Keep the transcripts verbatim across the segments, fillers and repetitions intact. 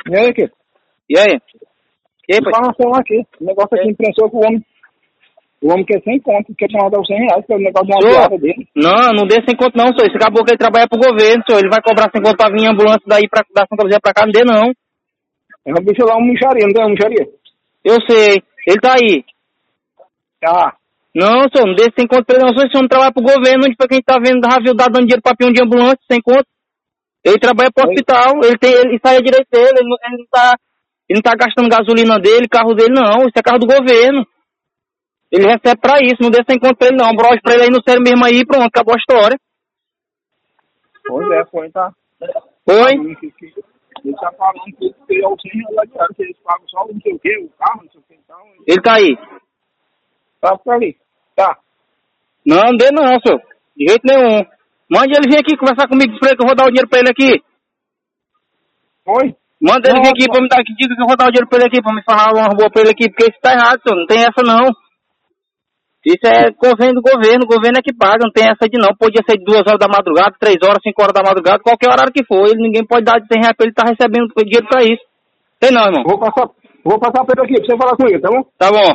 E aí, aqui? E aí? E aí, pai? Informação aqui. O negócio aqui imprensou que o homem... O homem quer cem conto, quer te mandar os cem reais pelo negócio de uma piada dele. Não, não dê sem conto não, senhor. Esse caboclo ele trabalha pro governo, senhor. Ele vai cobrar sem conto pra vir em ambulância daí pra dar Santa Luzia pra cá, não dê não. É um bicho lá, um micharia, não tem uma micharia? Eu sei. Ele tá aí. Tá. Não, senhor, não dê sem conto pra ele não. Senhor, esse homem trabalha pro governo, onde pra quem tá vendo, Ravil tá dando dinheiro pra peão de ambulância, sem conto. Ele trabalha pro Oi. hospital, ele tem, ele sai a direito dele, ele não, ele não tá, ele não tá gastando gasolina dele, carro dele não, isso é carro do governo. Ele recebe pra isso, não dê sem conto pra ele não, broche pra ele aí no sério mesmo aí, pronto, acabou a história. Pois é, foi, tá. Oi? Ele tá falando que ele é o cem reais lá diário, que eles pagam só não sei o que, o carro, não sei o que, então... Ele tá aí. Tá por ali. Tá. Não, não dê não, senhor, de jeito nenhum. Mande ele vir aqui conversar comigo, pra ele que eu vou dar o dinheiro pra ele aqui. Oi? Manda ele vir Não, aqui não. pra me dar, que diga que eu vou dar o dinheiro pra ele aqui, pra me falar uma boa pra ele aqui, porque isso tá errado, senhor, não tem essa não. Isso é governo do governo, o governo é que paga, não tem essa de não. Podia ser de duas horas da madrugada, três horas, cinco horas da madrugada, qualquer horário que for. Ele, ninguém pode dar de cem reais pra ele estar recebendo dinheiro pra isso. Tem não, irmão. Vou passar, vou passar pra ele aqui, pra você falar com ele, tá bom? Tá bom.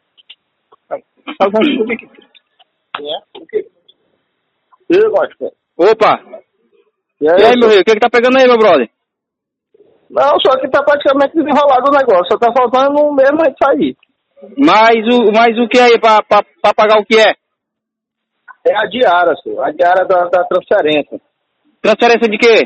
Tá bom, o que que... É? O que? Eu gosto. Opa. E E aí, meu rei, o que que tá pegando aí, meu brother? Não, só que tá praticamente desenrolado o negócio, só tá faltando mesmo a gente sair. Mas o, mas o que aí, pra, pra, pra pagar o que é? É a diária, senhor, a diária da, da transferência. Transferência de quê?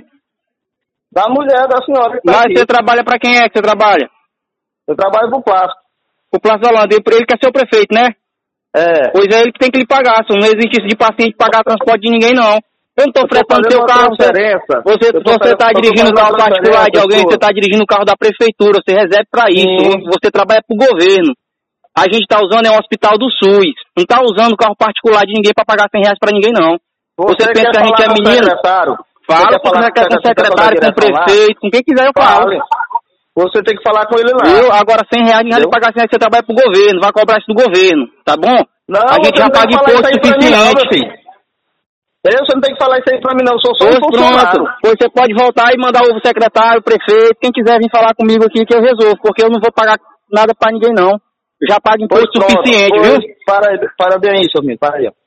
Da mulher, da senhora que tá Mas aqui. você trabalha pra quem é que você trabalha? Eu trabalho pro plástico. O Plácio da Holanda, ele quer ser o prefeito, né? É. Pois é ele que tem que lhe pagar, senhor. Não existe isso de paciente pagar transporte de ninguém, não. Eu não tô Eu tô fretando fazendo seu uma carro, você, transferência. você, Eu tô você fazendo- tá eu tô dirigindo fazendo carro uma particular de transferência, alguém, sua. você tá dirigindo o carro da prefeitura, você recebe pra isso, Sim. você trabalha pro governo. A gente tá usando é um hospital do SUS, não tá usando carro particular de ninguém pra pagar cem reais pra ninguém, não. Você, Você pensa quer que a gente falar é com o menino? secretário? Fala Você quer com falar o secretário, com o secretário, com o direção lá? prefeito, com quem quiser eu falo. Fale. Você tem que falar com ele lá. Eu, agora cem reais, ninguém vai Entendeu? pagar cem reais, você trabalha pro governo, vai cobrar isso do governo, tá bom? Não, A gente você já não tem paga que falar imposto isso aí pra mim não, meu suficiente. filho. Eu, você não tem que falar isso aí pra mim não, eu sou só Pois um funcionário. pronto, pois você pode voltar e mandar o secretário, o prefeito, quem quiser vir falar comigo aqui que eu resolvo, porque eu não vou pagar nada pra ninguém não. Eu já pago Pois imposto pronto, suficiente, pois, viu? Para, aí, para bem aí, seu menino, para aí. ó.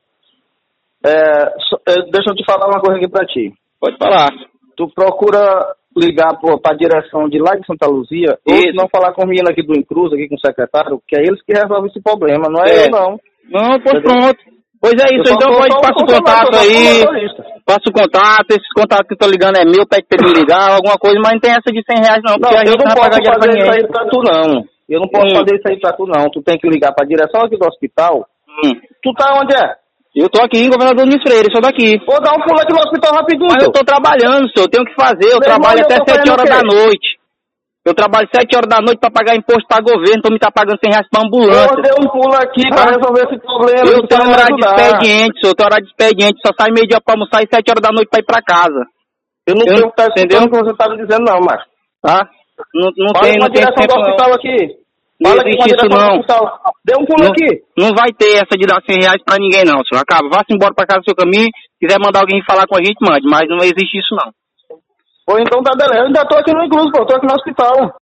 É, so- é, deixa eu te falar uma coisa aqui pra ti. Pode falar. Tu procura ligar pô, pra direção de lá de Santa Luzia, ou se Isso. não falar com o menino aqui do Incruz, aqui com o secretário, que é eles que resolvem esse problema, não é É. eu não. Não, pois Entendeu? pronto. Pois é Eu isso, só então sou pode só um passa o funcionário, contato eu só sou aí, motorista. passa o contato, esses contatos que eu tô ligando é meu, pede pra ele me ligar, alguma coisa, mas não tem essa de cem reais não, Não, porque a eu gente não não vai posso pagar dinheiro pra fazer isso ninguém. aí pra tu não. Eu não posso Hum. fazer isso aí pra tu não. Tu tem que ligar pra direção aqui do hospital. Hum. Tu tá onde é? Eu tô aqui em Governador Nunes Freire, sou daqui. Vou dar um pulo aqui no hospital rapidinho. Mas eu senhor. tô trabalhando, senhor, eu tenho que fazer, eu Meu trabalho irmão, até eu tô sete fazendo horas o quê? da noite. Eu trabalho sete horas da noite pra pagar imposto pra governo, então me tá pagando cem reais pra ambulância. Vou dar um pulo aqui Ah. pra resolver esse problema. Eu tu tenho vai me horário de ajudar. expediente, senhor, eu tenho horário de expediente, só sai meio dia pra almoçar e sete horas da noite pra ir pra casa. Eu não Eu- tenho que estar entendeu? escutando o que você tá me dizendo não, macho. Tá? Não, não Fala tem, com não a tem direção tempo do não. hospital aqui. Não Fala aqui com a existe isso direção do não. hospital. Dê um pulo Não, aqui. não vai ter essa de dar cem reais pra ninguém não, senhor. Acaba, vá-se embora pra casa do seu caminho, quiser mandar alguém falar com a gente, mande, mas não existe isso não. Ou então tá beleza. Eu ainda tô aqui no Incluso, pô. Eu tô aqui no hospital.